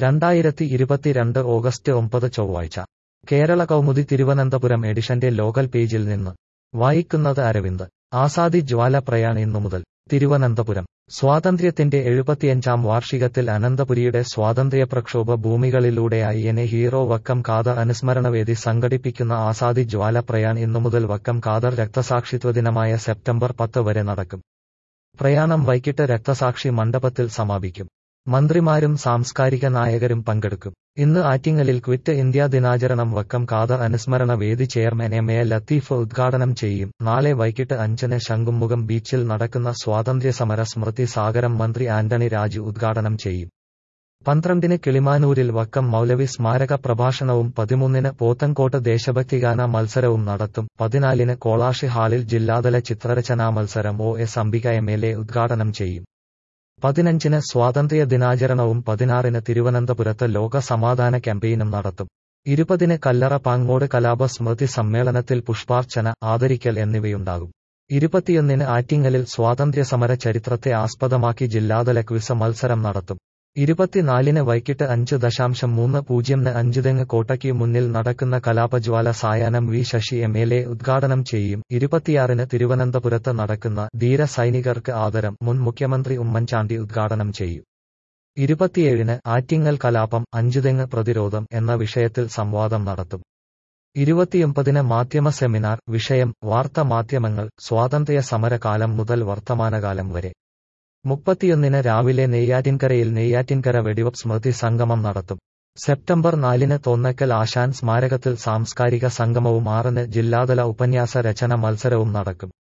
2022 August 9 ചൊവ്വാഴ്ച കേരള കൗമുദി തിരുവനന്തപുരം എഡിഷന്റെ local പേജിൽ നിന്ന് വായിക്കുന്നത് അരവിന്ദ്. ആസാദി ജ്വാല പ്രയാൺ ഇന്നുമുതൽ. തിരുവനന്തപുരം സ്വാതന്ത്ര്യത്തിന്റെ 75ാം വാർഷികത്തിൽ അനന്തപുരിയുടെ സ്വാതന്ത്ര്യപ്രക്ഷോഭ ഭൂമികളിലൂടെയായി എനെ ഹീറോ വക്കം ഖാദർ അനുസ്മരണവേദി സംഘടിപ്പിക്കുന്ന ആസാദി ജ്വാല പ്രയാൺ ഇന്നുമുതൽ വക്കം ഖാദർ രക്തസാക്ഷിത്വ ദിനമായ സെപ്റ്റംബർ 10 വരെ നടക്കും. പ്രയാണം വൈകിട്ട് രക്തസാക്ഷി മണ്ഡപത്തിൽ സമാപിക്കും. മന്ത്രിമാരും സാംസ്കാരിക നായകരും പങ്കെടുക്കും. ഇന്ന് ആറ്റിങ്ങലിൽ ക്വിറ്റ് ഇന്ത്യാ ദിനാചരണം വക്കം ഖാദർ അനുസ്മരണ വേദി ചെയർമാൻ എ ലത്തീഫ് ഉദ്ഘാടനം ചെയ്യും. നാളെ വൈകിട്ട് 5-ന് ശംഖുമുഖം ബീച്ചിൽ നടക്കുന്ന സ്വാതന്ത്ര്യസമര സ്മൃതി സാഗരം മന്ത്രി ആന്റണി രാജു ഉദ്ഘാടനം ചെയ്യും. 12-ന് കിളിമാനൂരിൽ വക്കം മൗലവി സ്മാരക പ്രഭാഷണവും 13-ന് പോത്തൻകോട്ട് ദേശഭക്തിഗാന മത്സരവും നടത്തും. 14-ന് കോളാഷി ഹാളിൽ ജില്ലാതല ചിത്രരചനാ മത്സരം OS അംബിക MLA ഉദ്ഘാടനം ചെയ്യും. 15-ന് സ്വാതന്ത്ര്യ ദിനാചരണവും 16-ന് തിരുവനന്തപുരത്ത് ലോക സമാധാന ക്യാമ്പയിനും നടത്തും. 20-ന് കല്ലറ പാങ്ങോട് കലാപ സ്മൃതി സമ്മേളനത്തിൽ പുഷ്പാർച്ചന, ആദരിക്കൽ എന്നിവയുണ്ടാകും. 21-ന് ആറ്റിങ്ങലിൽ സ്വാതന്ത്ര്യസമര ചരിത്രത്തെ ആസ്പദമാക്കി ജില്ലാതല ക്വിസ് മത്സരം നടത്തും. 24-ന് വൈകിട്ട് 5:30-ന് അഞ്ചുതെങ്ങ് കോട്ടയ്ക്ക് മുന്നിൽ നടക്കുന്ന കലാപജ്വാല സായാഹ്നം വി ശശി MLA ഉദ്ഘാടനം ചെയ്യും. 26-ന് തിരുവനന്തപുരത്ത് നടക്കുന്ന ധീര സൈനികർക്ക് ആദരം മുൻ മുഖ്യമന്ത്രി ഉമ്മൻചാണ്ടി ഉദ്ഘാടനം ചെയ്യും. 27-ന് ആറ്റിങ്ങൽ കലാപം, അഞ്ചുതെങ്ങ് പ്രതിരോധം എന്ന വിഷയത്തിൽ സംവാദം നടത്തും. 29-ന് മാധ്യമ സെമിനാർ, വിഷയം വാർത്താ മാധ്യമങ്ങൾ, സ്വാതന്ത്ര്യ സമര കാലം മുതൽ വർത്തമാനകാലം വരെ. 31-ന് രാവിലെ നെയ്യാറ്റിൻകരയിൽ നെയ്യാറ്റിൻകര വെടിവെപ്പ് സ്മൃതി സംഗമം നടത്തും. സെപ്റ്റംബർ 4-ന് തോന്നക്കൽ ആശാൻ സ്മാരകത്തിൽ സാംസ്കാരിക സംഗമവും 6-ന് ജില്ലാതല ഉപന്യാസ രചന മത്സരവും നടക്കും.